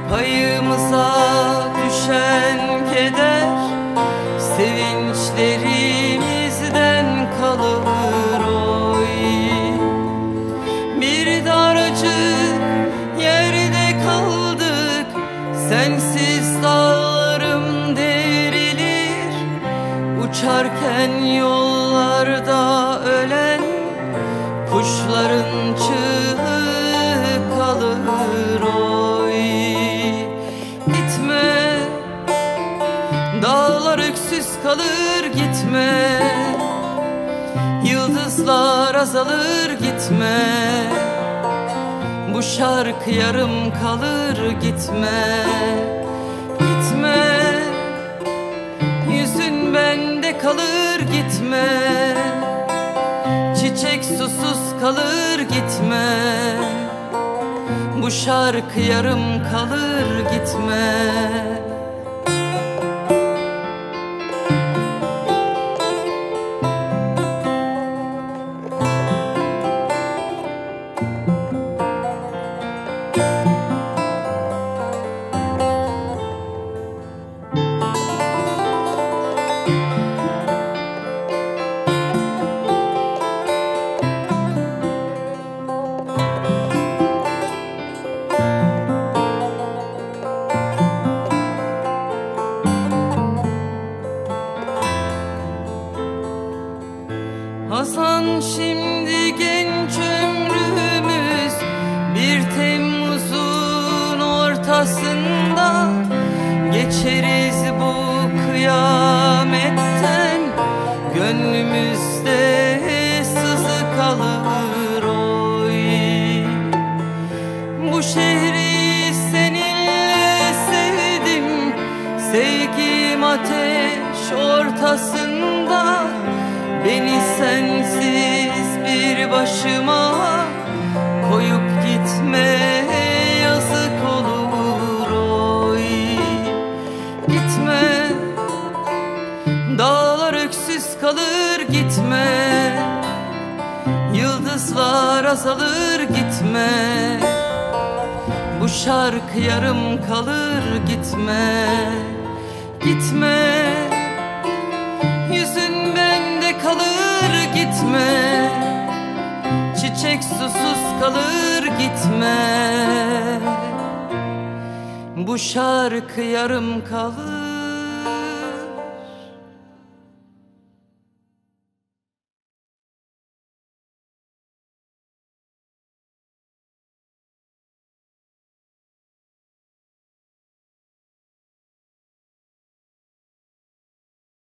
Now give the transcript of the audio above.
Payımıza düşen keder sevinçlerimizden kalır oy. Bir daracık yerde kaldık, sensiz dağlarım derilir. Uçarken yollarda ölen kuşların çığı kalır oy. Gitme, dağlar öksüz kalır gitme. Yıldızlar azalır gitme. Bu şarkı yarım kalır gitme. Gitme, yüzün bende kalır gitme. Çiçek susuz kalır gitme. Bu şarkı yarım kalır gitme. Hasan şimdi genç ömrümüz, bir Temmuz'un ortasında geçeriz bu kıyametten. Gönlümüzde sızı kalır oy. Bu şehri seninle sevdim, sevgim ateş ortasında. Beni sensiz bir başıma koyup gitme, yazık olur oy. Gitme, dağlar öksüz kalır gitme. Yıldızlar azalır gitme. Bu şarkı yarım kalır gitme. Gitme, yüzün bende kalır gitme. Çiçek susuz kalır gitme. Bu şarkı yarım kalır